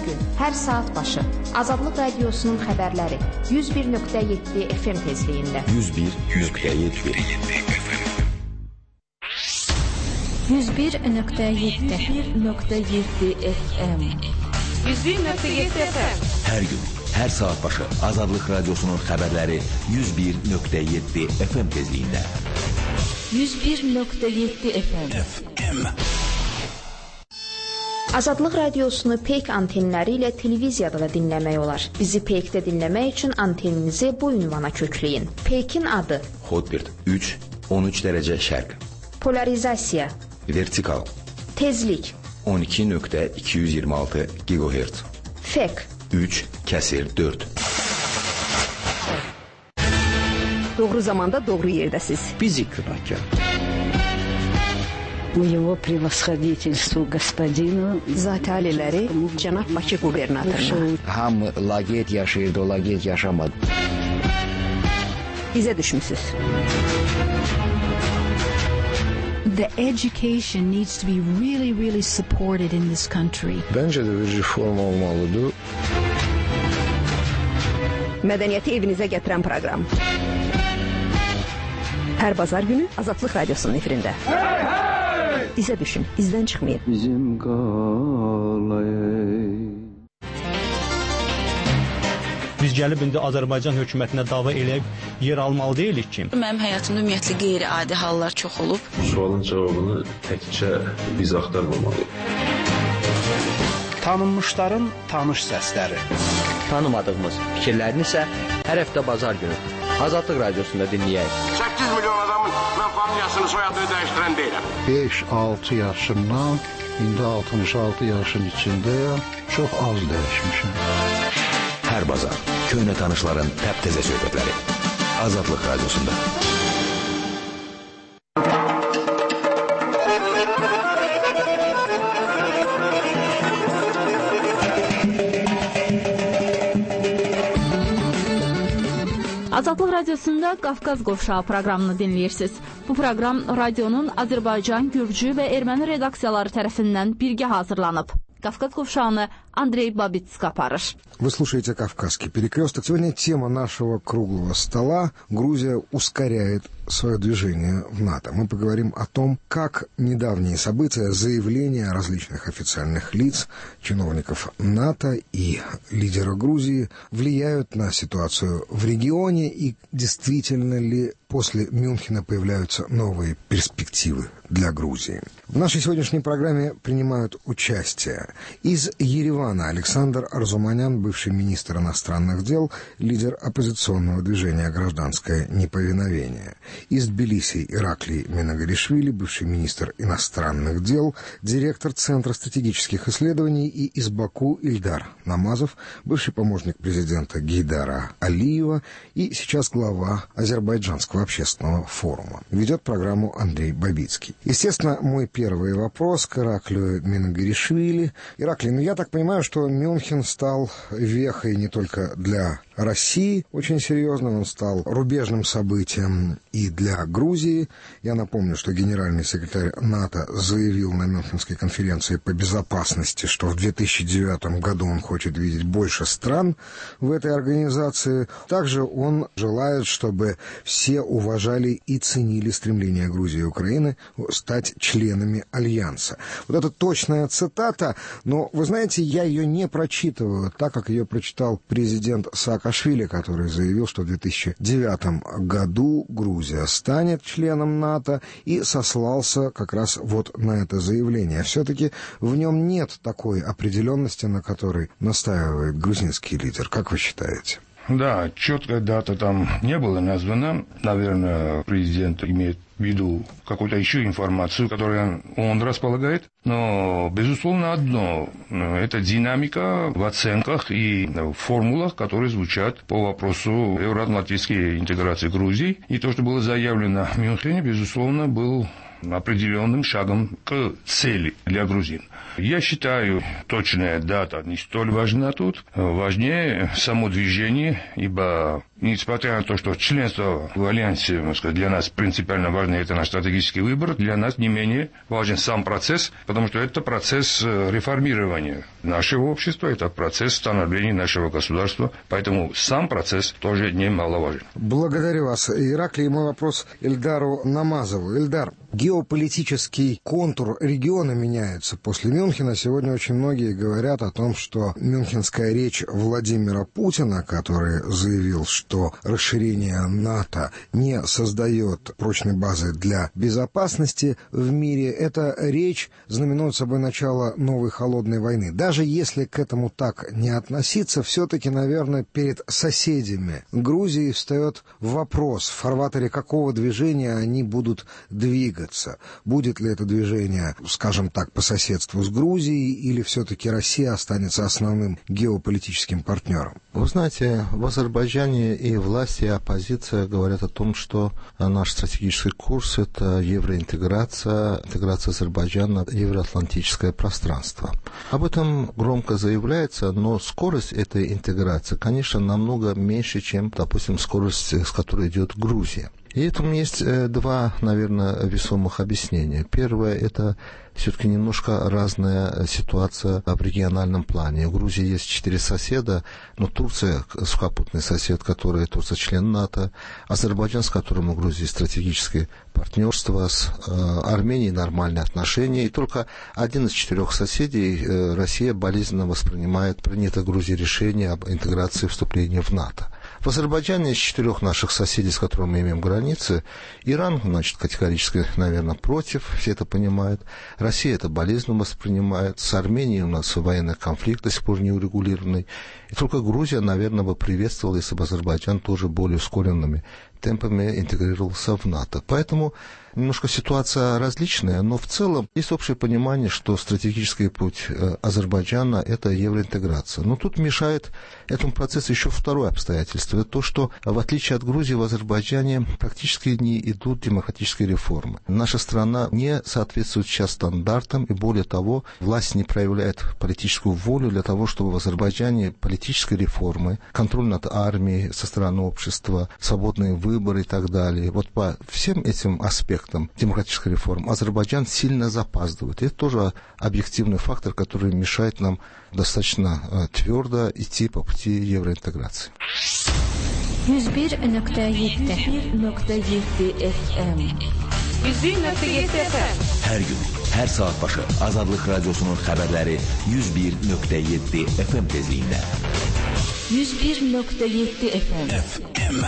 gün, hər saat başı Azadlıq Radiosunun xəbərləri 101.7 FM tezliyində. 101.7 FM. 101.7 FM. 101.7 FM. Hər gün, hər saat başı Azadlıq Radiosunun xəbərləri 101.7 FM tezliyində. 101.7 FM. Azadlıq Radiosunu PEYK antenləri ilə televiziyada da dinləmək olar. Bizi PEYK-də dinləmək üçün anteninizi bu ünvana kökləyin. PEYK-in adı Hotbird 3, 13 dərəcə şərq. Polarizasiya, Vertikal, tezlik, 12.226 GHz. FEK, 3/4. Doğru zamanda doğru yerdəsiz. Bizi günahkar. У его превосходительству господину Zati aliləri cənab Bakı qubernatoruna. Hamı laqeyd yaşayırdı, o laqeyd yaşamadı. İzə düşmüsüz. The education needs to be really supported in this country. Bence de bir reform olmalıdır. Mədəniyyəti evinizə gətirən proqram. Hər bazar günü Azadlıq Radiosunun efirində. İzə düşün, izdən çıxmayın. Bizim qalay. Biz gəlib indi Azərbaycan hökumətinə dava eləyib yer almalı deyilik ki. Mənim həyatımda ümumiyyətlə qeyri-adi hallar çox olub. Sualın cavabını təkcə biz axtarmamalıyıq. Tanınmışların tanış səsləri. Tanımadığımız fikirlərini isə hər həftə bazar günü Azadlıq Radiosunda dinləyək. 8 milyon adamın mən familiyasını, soyadını dəyişdirən deyiləm. 5-6 yaşından, indi 66 yaşın içindəyəm, çox az dəyişmişəm. Hər bazar köhnə tanışların təptəzə söhbətləri Azadlıq Radiosunda. Azadlıq Radiosunda Qafqaz Qovşağı proqramını dinləyirsiniz. Bu proqram radionun Azərbaycan, Gürcü və Erməni redaksiyaları tərəfindən birgə hazırlanıb. Qafqaz Qovşağını Andrey Babitsk aparır. Вы слушаете «Кавказский перекресток». Сегодня тема нашего круглого стола. Грузия ускоряет свое движение в НАТО. Мы поговорим о том, как недавние события, заявления различных официальных лиц, чиновников НАТО и лидера Грузии влияют на ситуацию в регионе и действительно ли после Мюнхена появляются новые перспективы для Грузии. В нашей сегодняшней программе принимают участие из Еревана Александр Арзуманян, бывший министр иностранных дел, лидер оппозиционного движения «Гражданское неповиновение». Из Тбилиси Ираклий Минагаришвили, бывший министр иностранных дел, директор Центра стратегических исследований, и из Баку Ильдар Намазов, бывший помощник президента Гейдара Алиева и сейчас глава Азербайджанского общественного форума. Ведет программу Андрей Бабицкий. Естественно, мой первый вопрос к Ираклию Минагаришвили. Ираклий, я так понимаю, что Мюнхен стал вехой не только для России очень серьезным, он стал рубежным событием и для Грузии. Я напомню, что генеральный секретарь НАТО заявил на Мюнхенской конференции по безопасности, что в 2009 году он хочет видеть больше стран в этой организации. Также он желает, чтобы все уважали и ценили стремление Грузии и Украины стать членами Альянса. Вот это точная цитата, но, вы знаете, я ее не прочитываю так, как ее прочитал президент Саакашвили, который заявил, что в 2009 году Грузия станет членом НАТО, и сослался как раз вот на это заявление. Все-таки в нем нет такой определенности, на которой настаивает грузинский лидер. Как вы считаете? Да, четкая дата там не была названа. Наверное, президент имеет в виду какую-то еще информацию, которой он располагает. Но, безусловно, одно – это динамика в оценках и в формулах, которые звучат по вопросу евроатлантической интеграции Грузии. И то, что было заявлено в Мюнхене, безусловно, был определенным шагом к цели для грузин. Я считаю, точная дата не столь важна тут. Важнее само движение, ибо Несмотря на то, что членство в Альянсе, можно сказать, для нас принципиально важно, это наш стратегический выбор, для нас не менее важен сам процесс, потому что это процесс реформирования нашего общества, это процесс становления нашего государства, поэтому сам процесс тоже немаловажен. Благодарю вас, Ираклий. Мой вопрос Эльдару Намазову. Эльдар, геополитический контур региона меняется после Мюнхена. Сегодня очень многие говорят о том, что мюнхенская речь Владимира Путина, который заявил, что расширение НАТО не создает прочной базы для безопасности в мире, эта речь знаменует собой начало новой холодной войны. Даже если к этому так не относиться, все-таки, наверное, перед соседями Грузии встает вопрос, в фарватере какого движения они будут двигаться. Будет ли это движение, скажем так, по соседству с Грузией, или все-таки Россия останется основным геополитическим партнером? Вы знаете, в Азербайджане и власти, и оппозиция говорят о том, что наш стратегический курс – это евроинтеграция, интеграция Азербайджана в евроатлантическое пространство. Об этом громко заявляется, но скорость этой интеграции, конечно, намного меньше, чем, допустим, скорость, с которой идет Грузия. И этому есть два, наверное, весомых объяснения. Первое – это все-таки немножко разная ситуация в региональном плане. В Грузии есть 4 соседа, но Турция – сухопутный сосед, который Турция член НАТО, Азербайджан, с которым у Грузии стратегическое партнерство, с Арменией нормальные отношения, и только один из 4 соседей Россия болезненно воспринимает принятое Грузией решение об интеграции вступления в НАТО. В Азербайджане из 4 наших соседей, с которыми мы имеем границы, Иран, значит, категорически, наверное, против, все это понимают. Россия это болезненно воспринимает. С Арменией у нас военный конфликт до сих пор не урегулированный. И только Грузия, наверное, бы приветствовала, если бы Азербайджан тоже более ускоренными темпами интегрировался в НАТО. Поэтому немножко ситуация различная, но в целом есть общее понимание, что стратегический путь Азербайджана – это евроинтеграция. Но тут мешает этому процессу еще второе обстоятельство. Это то, что в отличие от Грузии в Азербайджане практически не идут демократические реформы. Наша страна не соответствует сейчас стандартам, и более того, власть не проявляет политическую волю для того, чтобы в Азербайджане политические реформы, контроль над армией со стороны общества, свободные выборы и так далее. Вот по всем этим аспектам демократической реформы Азербайджан сильно запаздывает. И это тоже объективный фактор, который мешает нам достаточно твердо идти по пути евроинтеграции. 101.7 FM. 101.7 FM. Hər gün, hər saat başı Azadlıq Radiosunun xəbərləri 101.7 FM tezliyində. 101.7 FM.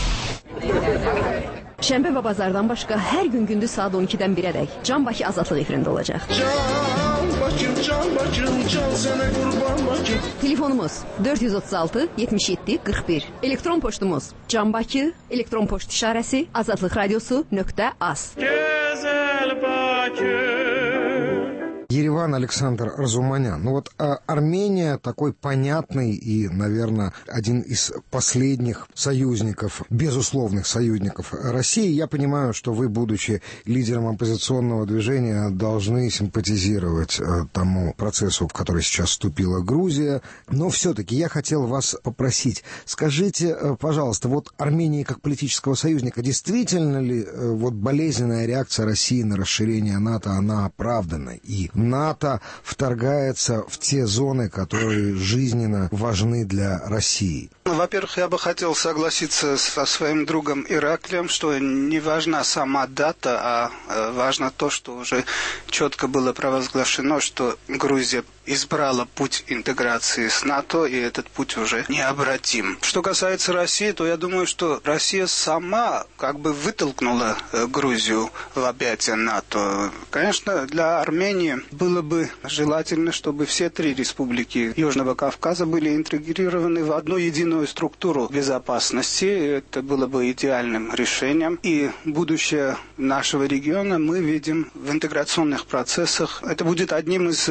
Şənbə və bazardan başqa hər gün gündüz saat 12-dən 1-ədək Can Bakı Azadlıq efirində olacaq. Can Bakım, can sənə qurban Bakım. Telefonumuz 436 77 41. Elektron poçtumuz canbakı, elektron poçt işarəsi azadlıqradiosu.az. Gözəl Bakı. Ереван Александр Разуманян. Ну вот Армения такой понятный и, наверное, один из последних союзников, безусловных союзников России. Я понимаю, что вы, будучи лидером оппозиционного движения, должны симпатизировать тому процессу, в который сейчас вступила Грузия. Но все-таки я хотел вас попросить, скажите, пожалуйста, вот Армении как политического союзника, действительно ли вот болезненная реакция России на расширение НАТО, она оправдана? И НАТО вторгается в те зоны, которые жизненно важны для России? Во-первых, я бы хотел согласиться со своим другом Ираклием, что не важна сама дата, а важно то, что уже четко было провозглашено, что Грузия избрала путь интеграции с НАТО, и этот путь уже необратим. Что касается России, то я думаю, что Россия сама как бы вытолкнула Грузию в объятия НАТО. Конечно, для Армении было бы желательно, чтобы все 3 республики Южного Кавказа были интегрированы в одну единую структуру безопасности. Это было бы идеальным решением. И будущее нашего региона мы видим в интеграционных процессах. Это будет одним из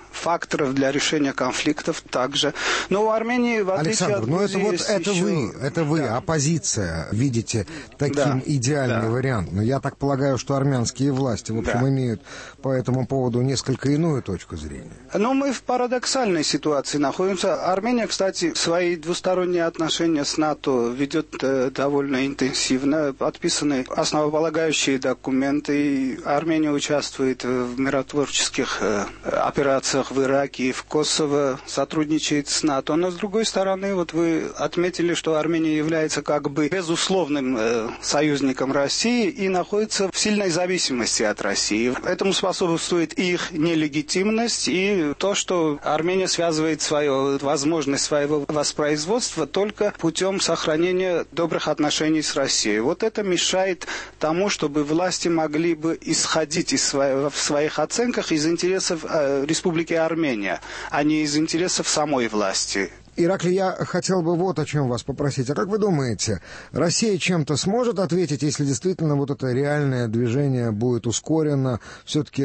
факторов для решения конфликтов также. Но у Армении, в отличие Александр, от Грузии, это вы, оппозиция, видите таким идеальный вариант. Но я так полагаю, что армянские власти, в общем, имеют по этому поводу несколько иную точку зрения. Но мы в парадоксальной ситуации находимся. Армения, кстати, свои двусторонние отношения с НАТО ведет довольно интенсивно. Подписаны основополагающие документы. Армения участвует в миротворческих операциях в Ираке и в Косово, сотрудничает с НАТО. Но, с другой стороны, вот вы отметили, что Армения является как бы безусловным союзником России и находится в сильной зависимости от России. Этому способствует их нелегитимность и то, что Армения связывает свою возможность своего воспроизводства только путем сохранения добрых отношений с Россией. Вот это мешает тому, чтобы власти могли бы исходить в своих оценках из интересов Республики Армения, а не из интересов самой власти. Ираклий, я хотел бы вот о чем вас попросить. А как вы думаете, Россия чем-то сможет ответить, если действительно вот это реальное движение будет ускорено? Все-таки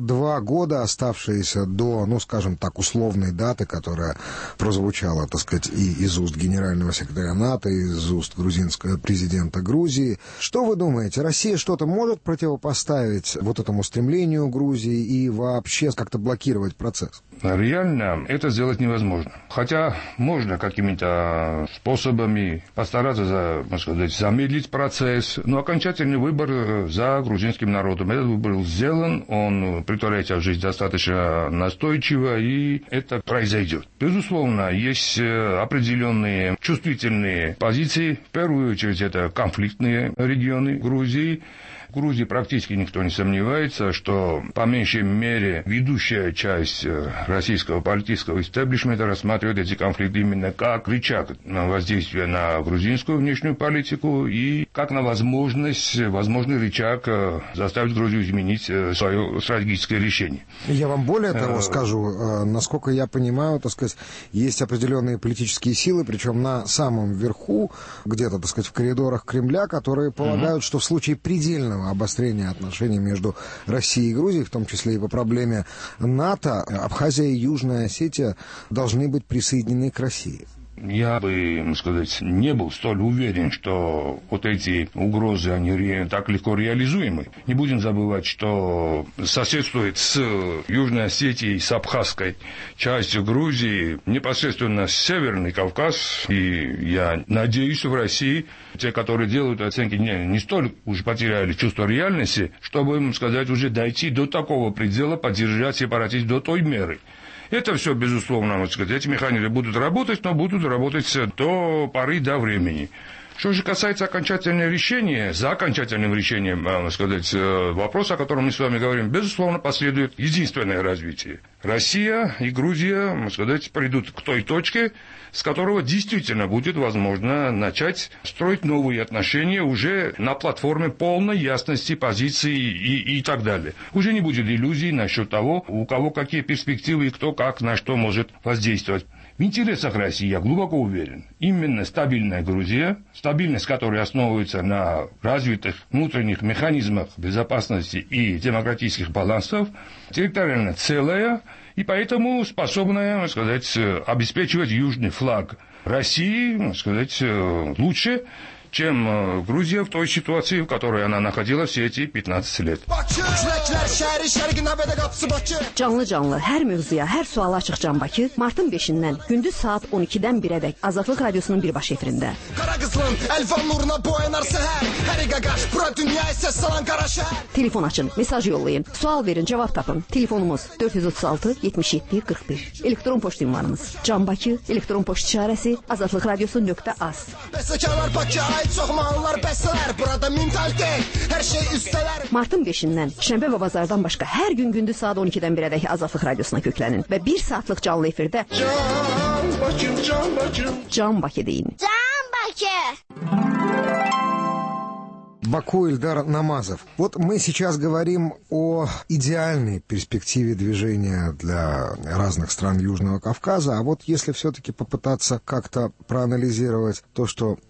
2 года, оставшиеся до, ну, скажем так, условной даты, которая прозвучала, так сказать, и из уст генерального секретаря НАТО, и из уст грузинского президента Грузии. Что вы думаете, Россия что-то может противопоставить вот этому стремлению Грузии и вообще как-то блокировать процесс? Реально это сделать невозможно. Хотя можно какими-то способами постараться, замедлить процесс, но окончательный выбор за грузинским народом. Этот выбор был сделан, он притворяется в жизнь достаточно настойчиво, и это произойдет. Безусловно, есть определенные чувствительные позиции. В первую очередь, это конфликтные регионы Грузии. В Грузии практически никто не сомневается, что, по меньшей мере, ведущая часть российского политического истеблишмента рассматривает эти конфликты именно как рычаг на воздействие на грузинскую внешнюю политику и как на возможный рычаг заставить Грузию изменить свое стратегическое решение. Я вам более того скажу, насколько я понимаю, так сказать, есть определенные политические силы, причем на самом верху, где-то, так сказать, в коридорах Кремля, которые полагают, что в случае предельного обострения отношений между Россией и Грузией, в том числе и по проблеме НАТО, Абхазия и Южная Осетия должны быть присоединены к России. Я бы, не был столь уверен, что вот эти угрозы, они так легко реализуемы. Не будем забывать, что соседствует с Южной Осетией, с абхазской частью Грузии, непосредственно Северный Кавказ. И я надеюсь, в России те, которые делают оценки, не столь уже потеряли чувство реальности, чтобы, уже дойти до такого предела, поддержать сепаратизм до той меры. Это все, безусловно, эти механизмы будут работать, но будут работать до поры до времени. Что же касается окончательного решения, за окончательным решением, вопрос, о котором мы с вами говорим, безусловно, последует единственное развитие. Россия и Грузия, придут к той точке, с которого действительно будет возможно начать строить новые отношения уже на платформе полной ясности позиций и так далее. Уже не будет иллюзий насчет того, у кого какие перспективы и кто как на что может воздействовать. В интересах России, я глубоко уверен, именно стабильная Грузия, стабильность которой основывается на развитых внутренних механизмах безопасности и демократических балансов, территориально целая и поэтому способная, обеспечивать южный флаг России, лучше, чем Грузия в той ситуации, в которой она находилась все эти 15 лет. Canlı hər mövzuya, hər suala açıq Can Bakı martın 5-dən gündüz saat 12-dən 1-ədək Azadlıq Radiosunun birbaşa efirində. Telefon açın, mesaj yollayın, sual verin, cavab tapın. Telefonumuz 436 77 41. Elektron poçt ünvanımız Can Bakı, elektron poçt işarəsi azadlıqradiosu.az. Martın 5-dən şənbə və bazardan başqa hər gün gündüz saat 12-dən 1-ədək Azadlıq Radiosuna köklənin və 1 saatlıq canlı efirdə Can Bakı deyin. Can Bakı! Баку Ильдар Намазов. Вот мы сейчас говорим о идеальной перспективе движения для разных стран Южного Кавказа, а вот если все-таки попытаться как-то проанализировать то, что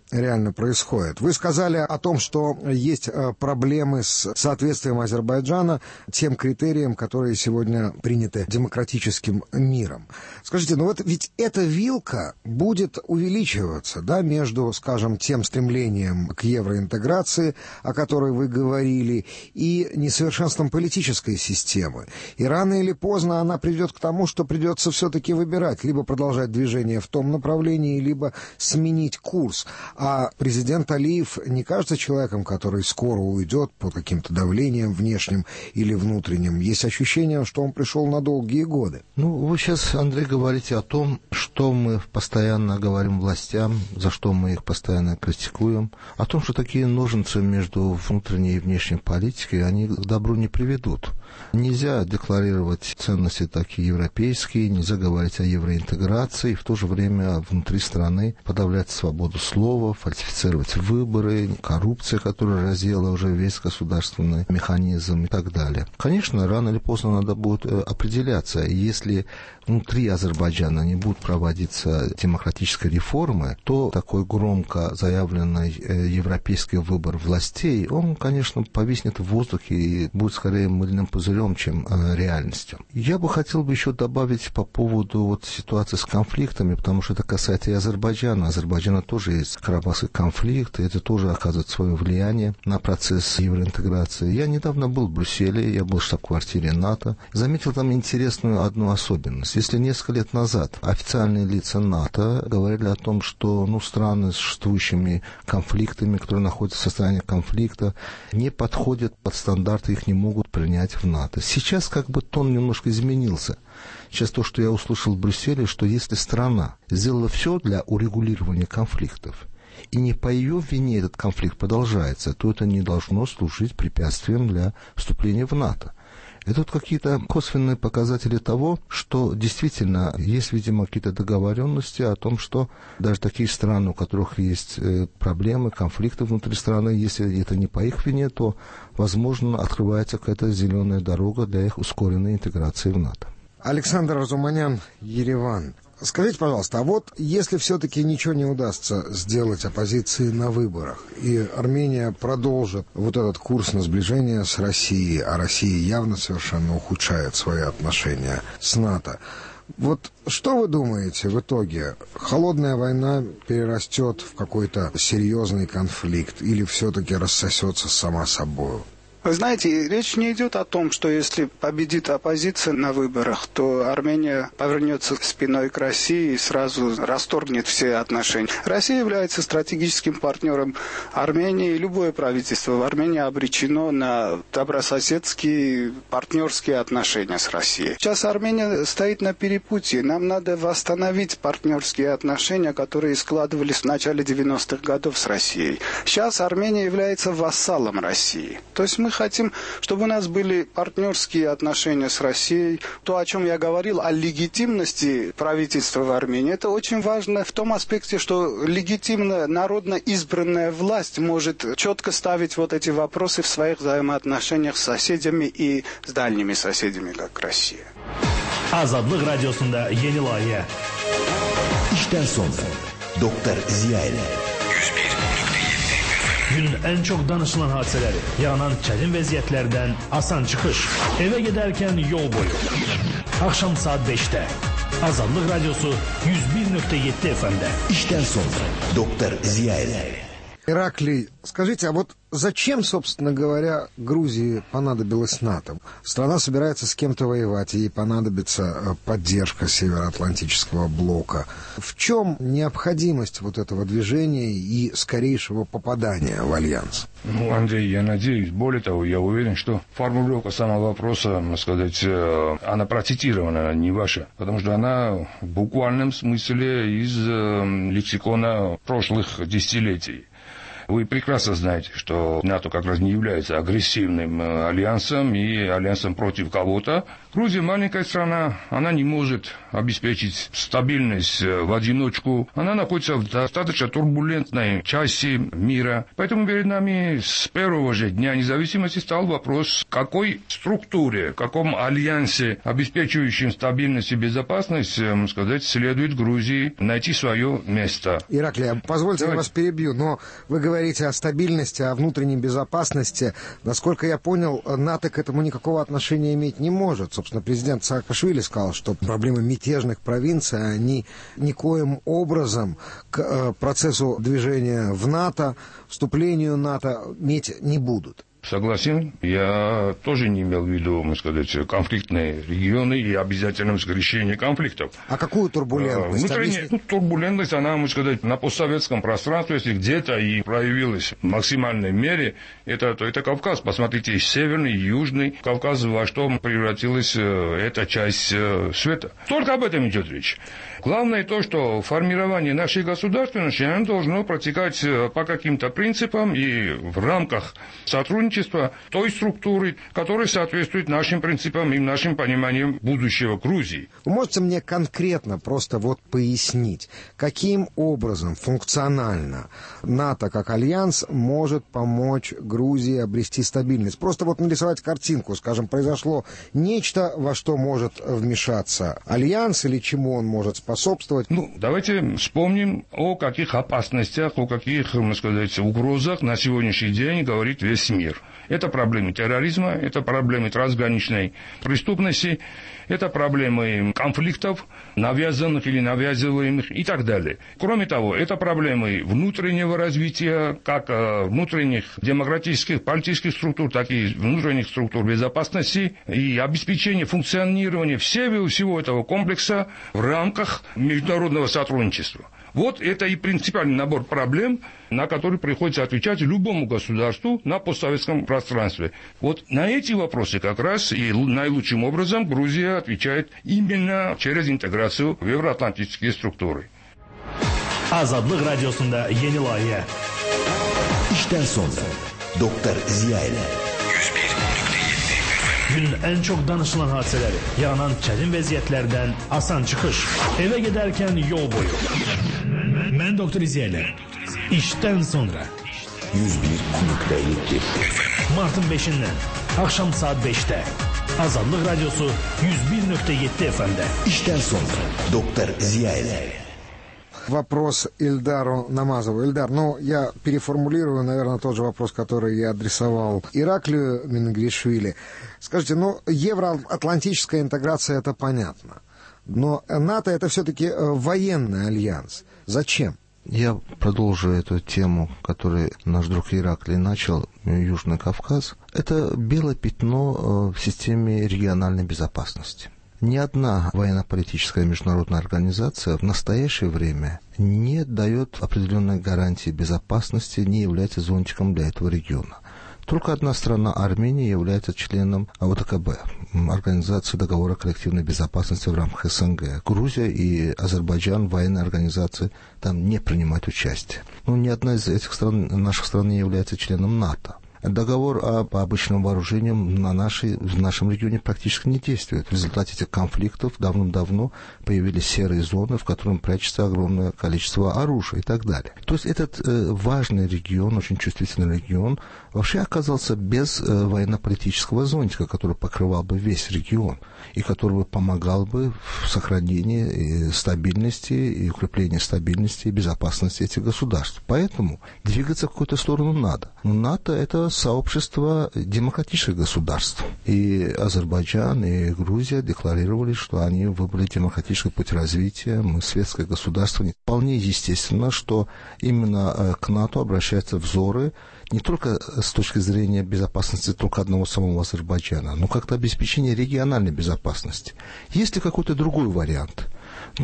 реально происходит. Вы сказали о том, что есть проблемы с соответствием Азербайджана тем критериям, которые сегодня приняты демократическим миром. Скажите, ну вот ведь эта вилка будет увеличиваться, да, между, скажем, тем стремлением к евроинтеграции, о которой вы говорили, и несовершенством политической системы. И рано или поздно она придет к тому, что придется все-таки выбирать, либо продолжать движение в том направлении, либо сменить курс. А президент Алиев не кажется человеком, который скоро уйдет под каким-то давлением внешним или внутренним. Есть ощущение, что он пришел на долгие годы. Ну, вы сейчас, Андрей, говорите о том, что мы постоянно говорим властям, за что мы их постоянно критикуем, о том, что такие ножницы между внутренней и внешней политикой, они к добру не приведут. Нельзя декларировать ценности такие европейские, нельзя говорить о евроинтеграции, и в то же время внутри страны подавлять свободу слова, фальсифицировать выборы, коррупция, которая раздела уже весь государственный механизм и так далее. Конечно, рано или поздно надо будет определяться. Если внутри Азербайджана не будут проводиться демократические реформы, то такой громко заявленный европейский выбор властей, он, конечно, повиснет в воздухе и будет скорее мыльным пузырем, чем реальностью. Я бы хотел еще добавить по поводу вот ситуации с конфликтами, потому что это касается и Азербайджана. Азербайджана тоже есть карабахский конфликт, и это тоже оказывает свое влияние на процесс евроинтеграции. Я недавно был в Брюсселе, я был в штаб-квартире НАТО, заметил там интересную одну особенность. Если несколько лет назад официальные лица НАТО говорили о том, что страны с существующими конфликтами, которые находятся в состоянии конфликта, не подходят под стандарты, их не могут принять в НАТО. Сейчас как бы тон немножко изменился. Сейчас то, что я услышал в Брюсселе, что если страна сделала все для урегулирования конфликтов, и не по ее вине этот конфликт продолжается, то это не должно служить препятствием для вступления в НАТО. Это вот какие-то косвенные показатели того, что действительно есть, видимо, какие-то договоренности о том, что даже такие страны, у которых есть проблемы, конфликты внутри страны, если это не по их вине, то, возможно, открывается какая-то зеленая дорога для их ускоренной интеграции в НАТО. Александр Арзуманян, Ереван. Скажите, пожалуйста, а вот если все-таки ничего не удастся сделать оппозиции на выборах, и Армения продолжит вот этот курс на сближение с Россией, а Россия явно совершенно ухудшает свои отношения с НАТО, вот что вы думаете в итоге? Холодная война перерастет в какой-то серьезный конфликт или все-таки рассосется сама собой? Вы знаете, речь не идет о том, что если победит оппозиция на выборах, то Армения повернется спиной к России и сразу расторгнет все отношения. Россия является стратегическим партнером Армении, и любое правительство в Армении обречено на добрососедские партнерские отношения с Россией. Сейчас Армения стоит на перепутье. Нам надо восстановить партнерские отношения, которые складывались в начале 90-х годов с Россией. Сейчас Армения является вассалом России. То есть мы хотим, чтобы у нас были партнерские отношения с Россией. То, о чем я говорил, о легитимности правительства в Армении, это очень важно в том аспекте, что легитимная, народно избранная власть может четко ставить вот эти вопросы в своих взаимоотношениях с соседями и с дальними соседями, как Россия. Azadlıq radiosunda yeni layihə. İşdən sonra Doktor Ziya ilə günün ən çox danışılan hadisələri, yaranan çətin vəziyyətlərdən asan çıxış, evə gedərkən yol boyu. Axşam saat 5-də Azadlıq radiosu 101.7 FM-də. İşdən sonra Doktor Ziya ilə. Ираклий, скажите, а вот зачем, собственно говоря, Грузии понадобилось НАТО? Страна собирается с кем-то воевать, ей понадобится поддержка Североатлантического блока. В чем необходимость вот этого движения и скорейшего попадания в альянс? Андрей, я надеюсь, более того, я уверен, что формулировка самого вопроса, можно сказать, она процитирована, не ваша, потому что она в буквальном смысле из лексикона прошлых десятилетий. Вы прекрасно знаете, что НАТО как раз не является агрессивным альянсом и альянсом против кого-то. Грузия маленькая страна, она не может обеспечить стабильность в одиночку. Она находится в достаточно турбулентной части мира. Поэтому перед нами с первого же дня независимости стал вопрос, в какой структуре, в каком альянсе, обеспечивающем стабильность и безопасность, следует Грузии найти свое место. Ираклий, позвольте, я вас перебью, но вы говорите о стабильности, о внутренней безопасности. Насколько я понял, НАТО к этому никакого отношения иметь не может. Собственно, президент Саакашвили сказал, что проблемы мятежных провинций, они никоим образом к процессу движения в НАТО, вступлению в НАТО иметь не будут. Согласен. Я тоже не имел в виду, конфликтные регионы и обязательность решения конфликтов. А какую турбулентность? Внутренняя турбулентность, она, на постсоветском пространстве, если где-то и проявилась в максимальной мере, это Кавказ. Посмотрите, Северный, Южный Кавказ, во что превратилась эта часть света. Только об этом идет речь. Главное то, что формирование нашей государственности оно должно протекать по каким-то принципам и в рамках сотрудничества той структуры, которая соответствует нашим принципам и нашим пониманиям будущего Грузии. Вы можете мне конкретно просто пояснить, каким образом функционально НАТО как альянс может помочь Грузии обрести стабильность? Просто нарисовать картинку, скажем, произошло нечто, во что может вмешаться альянс или чему он может способствовать. Давайте вспомним, о каких опасностях, о каких, угрозах на сегодняшний день говорит весь мир. Это проблемы терроризма, это проблемы трансграничной преступности, это проблемы конфликтов, навязанных или навязываемых и так далее. Кроме того, это проблемы внутреннего развития, как внутренних демократических, политических структур, так и внутренних структур безопасности и обеспечения функционирования всего этого комплекса в рамках международного сотрудничества. Вот это и принципиальный набор проблем, на которые приходится отвечать любому государству на постсоветском пространстве. Вот на эти вопросы как раз и наилучшим образом Грузия отвечает именно через интеграцию в евроатлантические структуры. Azadlıq radiosunda yeni layihə. İşdən sonra Doktor Ziya ilə 101.7 Günün ən çox danışılan hadisələri, yaranan çətin vəziyyətlərdən asan çıxış, evə gedərkən yol boyu. Mən Doktor Ziya ilə işdən sonra 101.7 Martın 5-dən axşam saat 5-də Azadlıq radiosu 101.7 FM-də. İşdən sonra Doktor Ziya ilə. Вопрос Ильдару Намазову. Ильдар, я переформулирую, наверное, тот же вопрос, который я адресовал Ираклию Мингришвили. Скажите, евроатлантическая интеграция, это понятно. Но НАТО это все-таки военный альянс. Зачем? Я продолжу эту тему, которую наш друг Ираклий начал, Южный Кавказ. Это белое пятно в системе региональной безопасности. Ни одна военно-политическая международная организация в настоящее время не дает определенной гарантии безопасности, не является зонтиком для этого региона. Только одна страна, Армения, является членом ОДКБ, Организации договора коллективной безопасности в рамках СНГ. Грузия и Азербайджан, военные организации, там не принимают участие. Ни одна из этих стран, наших стран, не является членом НАТО. Договор по обычным вооружениям в нашем регионе практически не действует. В результате этих конфликтов давным-давно появились серые зоны, в которых прячется огромное количество оружия и так далее. То есть этот важный регион, очень чувствительный регион, вообще оказался без военно-политического зонтика, который покрывал бы весь регион и который бы помогал бы в сохранении стабильности и укреплении стабильности и безопасности этих государств. Поэтому двигаться в какую-то сторону надо. Но НАТО – это сообщество демократических государств. И Азербайджан, и Грузия декларировали, что они выбрали демократический путь развития, мы светское государство. Вполне естественно, что именно к НАТО обращаются взоры не только с точки зрения безопасности только одного самого Азербайджана, но как-то обеспечение региональной безопасности. Есть ли какой-то другой вариант? Да,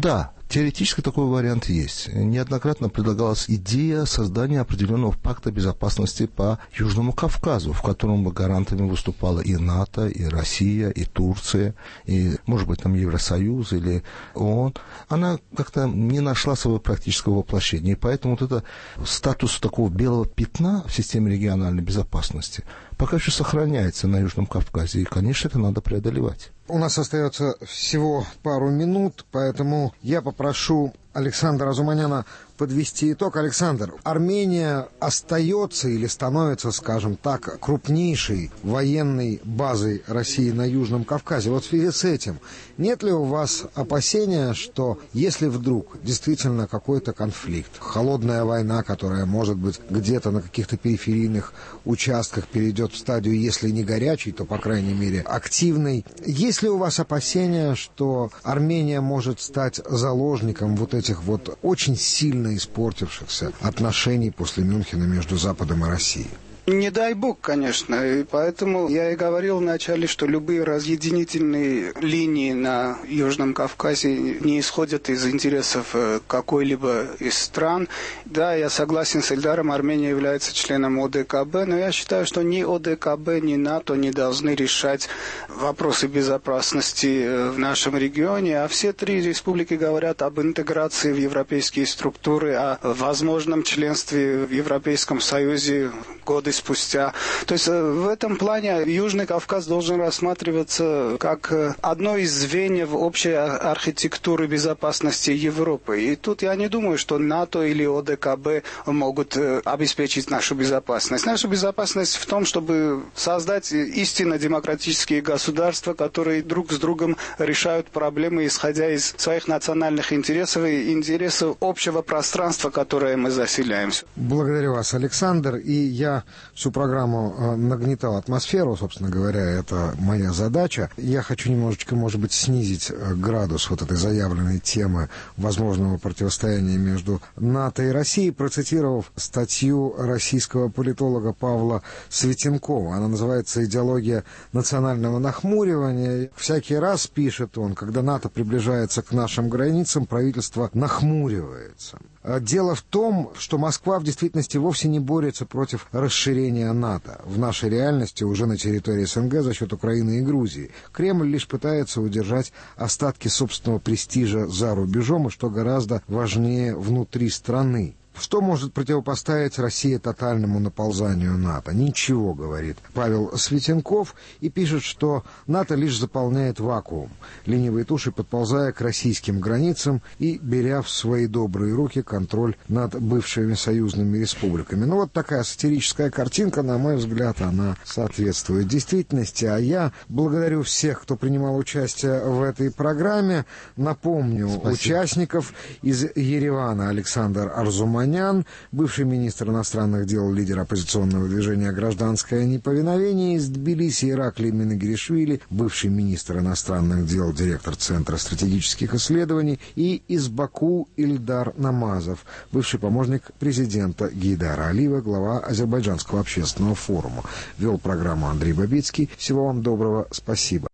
Теоретически такой вариант есть. Неоднократно предлагалась идея создания определенного пакта безопасности по Южному Кавказу, в котором бы гарантами выступала и НАТО, и Россия, и Турция, и, может быть, там Евросоюз или ООН. Она как-то не нашла своего практического воплощения. И поэтому вот это статус такого белого пятна в системе региональной безопасности пока еще сохраняется на Южном Кавказе. И, конечно, это надо преодолевать. У нас остается всего пару минут, поэтому я попрошу Александра Арзуманяна подвести итог. Александр, Армения остается или становится, скажем так, крупнейшей военной базой России на Южном Кавказе. Вот в связи с этим, нет ли у вас опасения, что если вдруг действительно какой-то конфликт, холодная война, которая, может быть, где-то на каких-то периферийных участках перейдет в стадию, если не горячей, то, по крайней мере, активной, есть ли у вас опасения, что Армения может стать заложником вот этих вот очень сильно испортившихся отношений после Мюнхена между Западом и Россией? Не дай бог, конечно, и поэтому я и говорил вначале, что любые разъединительные линии на Южном Кавказе не исходят из интересов какой-либо из стран. Да, я согласен с Эльдаром, Армения является членом ОДКБ, но я считаю, что ни ОДКБ, ни НАТО не должны решать вопросы безопасности в нашем регионе, а все три республики говорят об интеграции в европейские структуры, о возможном членстве в Европейском Союзе годы спустя. То есть в этом плане Южный Кавказ должен рассматриваться как одно из звеньев общей архитектуры безопасности Европы. И тут я не думаю, что НАТО или ОДКБ могут обеспечить нашу безопасность. Наша безопасность в том, чтобы создать истинно демократические государства, которые друг с другом решают проблемы, исходя из своих национальных интересов и интересов общего пространства, которое мы заселяем. Благодарю вас, Александр. И я всю программу нагнетал атмосферу, собственно говоря, это моя задача. Я хочу немножечко, может быть, снизить градус вот этой заявленной темы возможного противостояния между НАТО и Россией, процитировав статью российского политолога Павла Светенкова. Она называется «Идеология национального нахмуривания». Всякий раз, пишет он, когда НАТО приближается к нашим границам, правительство нахмуривается. Дело в том, что Москва в действительности вовсе не борется против расширения НАТО. В нашей реальности уже на территории СНГ за счет Украины и Грузии. Кремль лишь пытается удержать остатки собственного престижа за рубежом, и, что гораздо важнее, внутри страны. Что может противопоставить Россия тотальному наползанию НАТО? Ничего, говорит Павел Светенков, и пишет, что НАТО лишь заполняет вакуум, ленивой тушей подползая к российским границам и беря в свои добрые руки контроль над бывшими союзными республиками. Ну, вот такая сатирическая картинка, на мой взгляд, она соответствует действительности. А я благодарю всех, кто принимал участие в этой программе. Напомню, участников из Еревана: Александр Арзуманян, бывший министр иностранных дел, лидер оппозиционного движения «Гражданское неповиновение», из Тбилиси Ираклий Минагиришвили, бывший министр иностранных дел, директор Центра стратегических исследований, и из Баку Ильдар Намазов, бывший помощник президента Гейдара Алиева, глава Азербайджанского общественного форума. Вел программу Андрей Бабицкий. Всего вам доброго. Спасибо.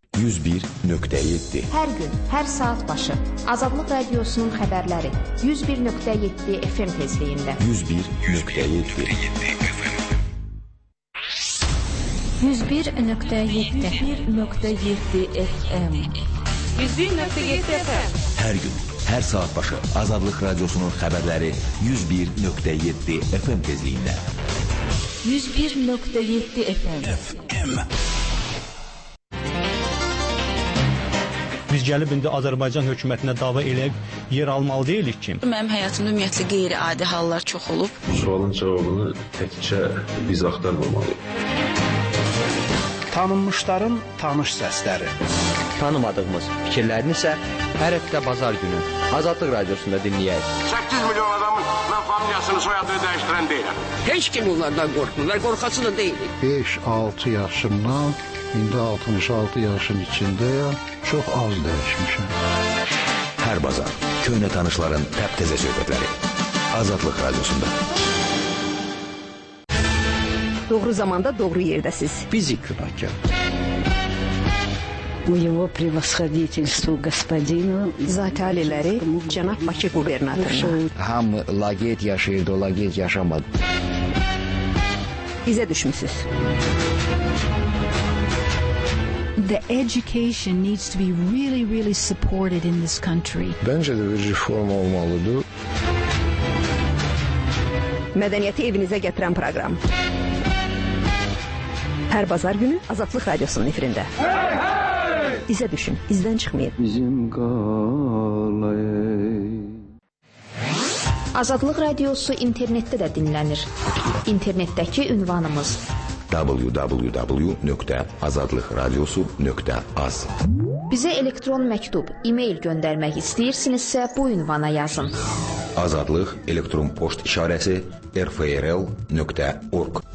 101.7 Hər gün, hər saat başı Azadlıq Radiosunun xəbərləri 101.7 FM tezliyində 101.7 FM 101.7 FM. Hər gün, hər saat başı Azadlıq Radiosunun xəbərləri 101.7 FM tezliyində 101.7 FM. Biz gəlib indi Azərbaycan hökumətinə dava eləyib yer almalı deyilik ki, Mənim həyatımda ümumiyyətlə qeyri-adi hallar çox olub. Sualın cavabını təkcə biz axtarmamalıyıq. Tanınmışların tanış səsləri. Tanımadığımız fikirlərini isə hər həftə bazar günü Azadlıq Radiosunda dinləyək. 8 milyon adamın mən familiyasını, soyadını dəyişdirən deyiləm. Heç kim onlardan qorxmurlar, qorxası da deyilik. 5-6 yaşımdan indi 66 yaşın içindəyəm. Çox az dəyişmişəm. Hər bazar köhnə tanışların təptəzə söhbətləri Azadlıq Radiosunda. Doğru zamanda doğru yerdəsiz. Fizik günahkar. У его превосходительству господину Zati aliləri cənab Bakı qubernatoruna. Ham laqeyd yaşayırdı, o laqeyd yaşamadı. İzə düşmüsüz. The education needs to be really, really supported in this country. Bence de bir reform olmalıdır. Mədəniyyəti evinizə gətirən proqram. Hər bazar günü Azadlıq Radiosunun efirində. İzə düşün, izdən çıxmayın. Bizim qalay. Azadlıq Radiosu internetdə də dinlənir. İnternetdəki ünvanımız www.azadlıqradiosu.az. Bizə elektron məktub, e-mail göndərmək istəyirsinizsə bu ünvana yazın. Azadlıq elektron poçt işarəsi rfrl.org.